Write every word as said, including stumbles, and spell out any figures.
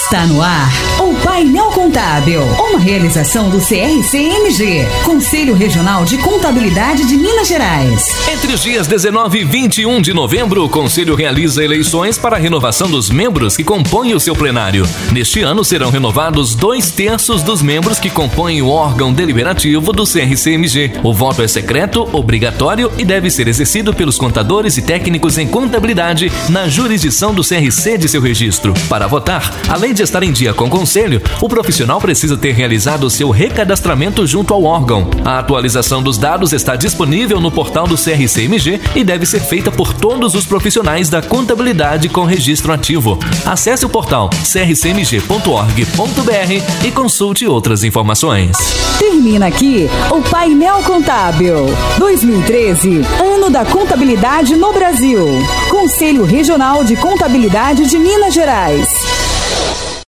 Está no ar o Painel Contábil, uma realização do C R C M G, Conselho Regional de Contabilidade de Minas Gerais. Entre os dias dezenove e vinte e um de novembro, o Conselho realiza eleições para a renovação dos membros que compõem o seu plenário. Neste ano serão renovados dois terços dos membros que compõem o órgão deliberativo do C R C M G. O voto é secreto, obrigatório e deve ser exercido pelos contadores e técnicos em contabilidade na jurisdição do C R C de seu registro. Para votar, além de estar em dia com o Conselho, o profissional precisa ter realizado o seu recadastramento junto ao órgão. A atualização dos dados está disponível no portal do C R C M G e deve ser feita por todos os profissionais da contabilidade com registro ativo. Acesse o portal c r c m g ponto org ponto b r e consulte outras informações. Termina aqui o Painel Contábil dois mil e treze, Ano da Contabilidade no Brasil. Conselho Regional de Contabilidade de Minas Gerais.